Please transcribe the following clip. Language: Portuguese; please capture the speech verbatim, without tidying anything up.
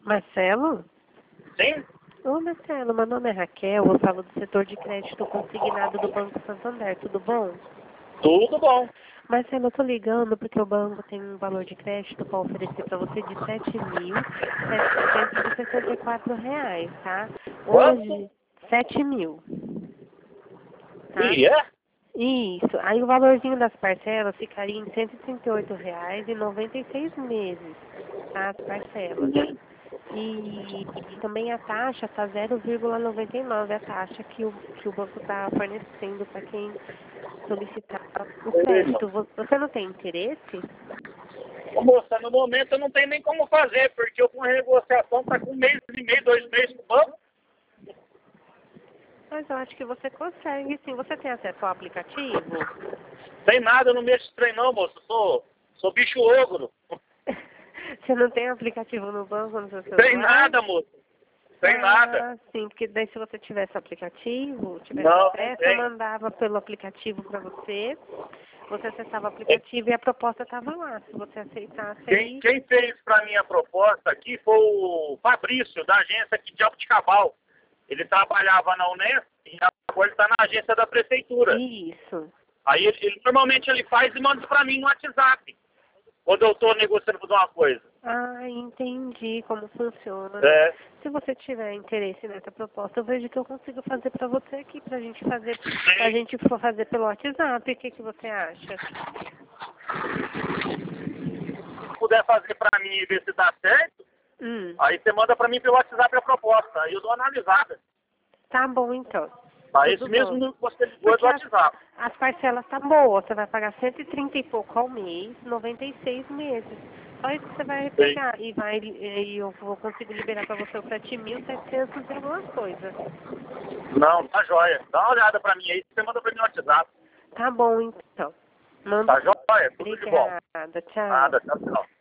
Marcelo? Sim? Ô Marcelo, meu nome é Raquel, eu falo do setor de crédito consignado do Banco Santander, tudo bom? Tudo bom. Marcelo, eu tô ligando porque o banco tem um valor de crédito para oferecer para você de sete mil setecentos e sessenta e quatro reais, tá? Quanto? Hoje, sete mil, tá? E é? Isso. Aí o valorzinho das parcelas ficaria em cento e trinta e oito reais e noventa e seis meses, tá? As parcelas. E, e também a taxa está zero vírgula noventa e nove, a taxa que o, que o banco está fornecendo para quem solicitar o Ei, crédito. Vo- Você não tem interesse? Ô, moça, no momento eu não tenho nem como fazer, porque eu com a negociação tá com um mês e meio, dois meses com o banco. Mas eu acho que você consegue, sim. Você tem acesso ao aplicativo? Tem nada, eu não mexo de trem não, moça. Eu sou, sou bicho ogro. Você não tem aplicativo no banco no seu Tem celular? nada, moça. Tem nada. Ah, sim, porque daí se você tivesse aplicativo, tivesse Não, não acesso, eu tem. mandava pelo aplicativo para você, você acessava o aplicativo e a proposta estava lá. Se você aceitasse Quem, aí, quem fez pra mim a proposta aqui foi o Fabrício, da agência aqui de Jabuticabal. Ele trabalhava na Unesp e agora ele está na agência da prefeitura. isso. Aí ele, ele- normalmente ele faz e manda pra mim no WhatsApp, quando eu estou negociando por uma coisa. Ah, entendi como funciona, né? É, Se você tiver interesse nessa proposta, eu vejo que eu consigo fazer para você aqui, pra gente fazer, pra gente for fazer pelo WhatsApp. O que que você acha? se puder fazer pra mim e ver se dá certo, Hum, aí você manda pra mim pelo WhatsApp a proposta. Aí eu dou uma analisada. tá bom então. Tá? Tudo Esse mesmo bom. número que você ligou é do Porque as, WhatsApp. as parcelas tá boa, você vai pagar cento e trinta e pouco ao mês, noventa e seis meses. Só isso que você vai Sei. pegar e vai e eu vou conseguir liberar para você os sete mil setecentos e alguma coisa. Não, tá jóia. Dá uma olhada pra mim aí, você manda pra mim no WhatsApp. Tá bom então. Manda Tá sim. jóia? Tudo de bom. Obrigada, tchau. Nada, tchau, tchau.